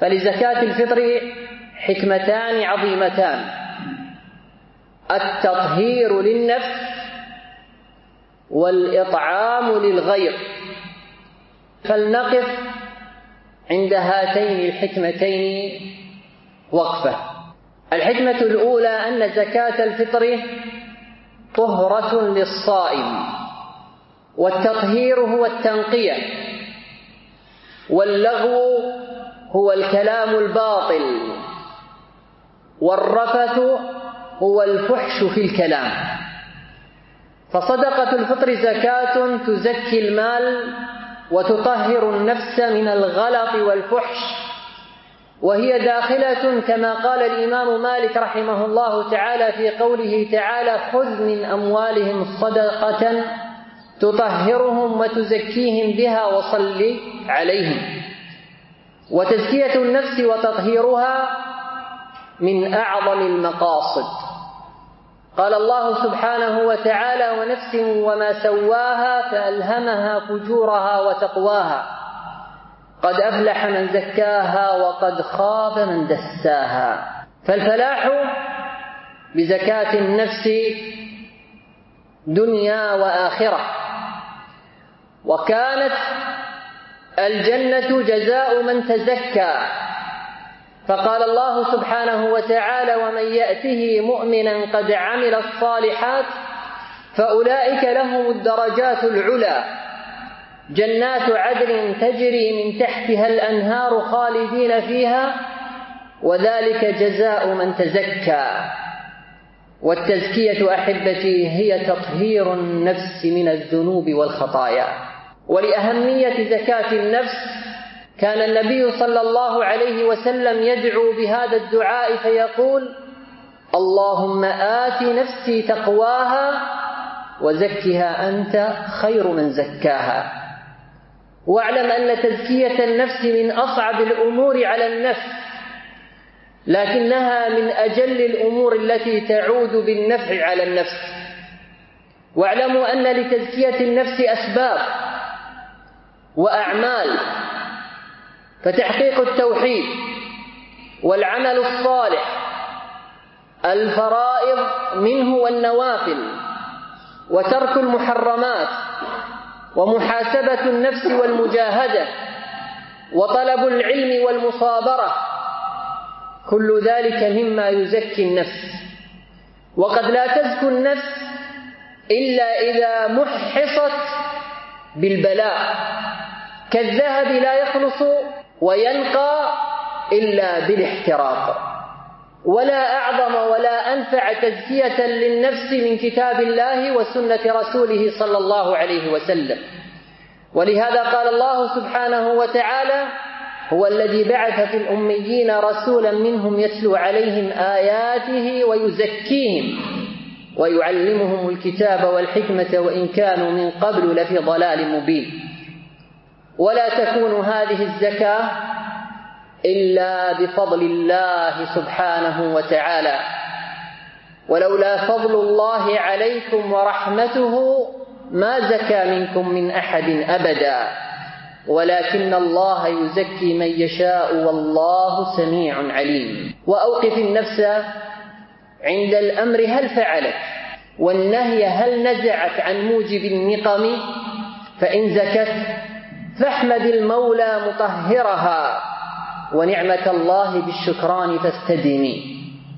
فلزكاة الفطر حكمتان عظيمتان: التطهير للنفس والإطعام للغير. فلنقف عند هاتين الحكمتين وقفة. الحكمة الأولى أن زكاة الفطر طهرة للصائم، والتطهير هو التنقية، واللغو هو الكلام الباطل، والرفث هو الفحش في الكلام. فصدقة الفطر زكاة تزكي المال وتطهر النفس من الغلط والفحش، وهي داخلة كما قال الإمام مالك رحمه الله تعالى في قوله تعالى: خذ من أموالهم صدقة تطهرهم وتزكيهم بها وصل عليهم. وتزكية النفس وتطهيرها من أعظم المقاصد. قال الله سبحانه وتعالى: ونفس وما سواها فألهمها فجورها وتقواها قد أفلح من زكاها وقد خاب من دساها. فالفلاح بزكاة النفس دنيا وآخرة. وكانت الجنة جزاء من تزكى، فقال الله سبحانه وتعالى: ومن يأته مؤمنا قد عمل الصالحات فأولئك لهم الدرجات العلى جنات عدن تجري من تحتها الأنهار خالدين فيها وذلك جزاء من تزكى. والتزكية أحبتي هي تطهير النفس من الذنوب والخطايا. ولأهمية زكاة النفس كان النبي صلى الله عليه وسلم يدعو بهذا الدعاء فيقول: اللهم آت نفسي تقواها وزكها أنت خير من زكاها. واعلم أن تزكية النفس من أصعب الأمور على النفس، لكنها من أجل الأمور التي تعود بالنفع على النفس. واعلموا أن لتزكية النفس أسباب وأعمال، فتحقيق التوحيد والعمل الصالح، الفرائض منه والنوافل، وترك المحرمات، ومحاسبة النفس والمجاهدة، وطلب العلم والمصابرة، كل ذلك مما يزكي النفس. وقد لا تزكو النفس إلا إذا محصت بالبلاء، كالذهب لا يخلص وينقى إلا بالاحتراق. ولا أعظم ولا أنفع تزكية للنفس من كتاب الله وسنة رسوله صلى الله عليه وسلم. ولهذا قال الله سبحانه وتعالى: هو الذي بعث في الأميين رسولا منهم يتلو عليهم آياته ويزكيهم ويعلمهم الكتاب والحكمة وإن كانوا من قبل لفي ضلال مبين. ولا تكون هذه الزكاة إلا بفضل الله سبحانه وتعالى، ولولا فضل الله عليكم ورحمته ما زكى منكم من أحد أبدا، ولكن الله يزكي من يشاء والله سميع عليم. وأوقف النفس عند الأمر هل فعلت، والنهي هل نزعت عن موجب النقم، فإن زكت فاحمد المولى مطهرها ونعمة الله بالشكران فاستدمي.